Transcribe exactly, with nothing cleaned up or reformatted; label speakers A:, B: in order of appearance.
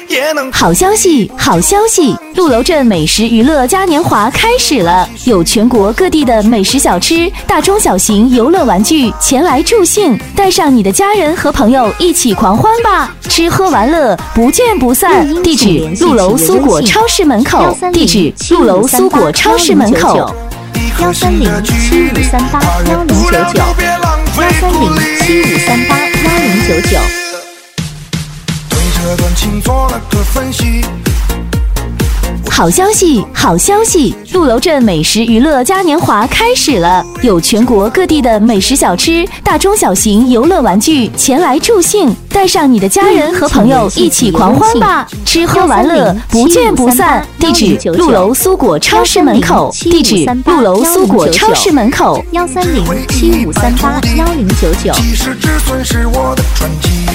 A: 好消息，好消息！鹿楼镇美食娱乐嘉年华开始了，有全国各地的美食小吃、大中小型游乐玩具前来助兴，带上你的家人和朋友一起狂欢吧！吃喝玩乐不见不散。地址：鹿楼苏果超市门口。地址：鹿楼苏果超市门口。
B: 幺三零七五三八幺零九九，幺三零七五三八幺零九九。
C: 这段情做了个分析。
A: 好消息，好消息！鹿楼镇美食娱乐嘉年华开始了，有全国各地的美食小吃、大中小型游乐玩具前来助兴，带上你的家人和朋友一起狂欢吧！吃喝玩乐不见不散。地址：鹿楼苏果超市门口。地址：鹿楼苏果超市门口。
B: 幺三零七五三八幺零九九。
C: 其实止损是我的传奇。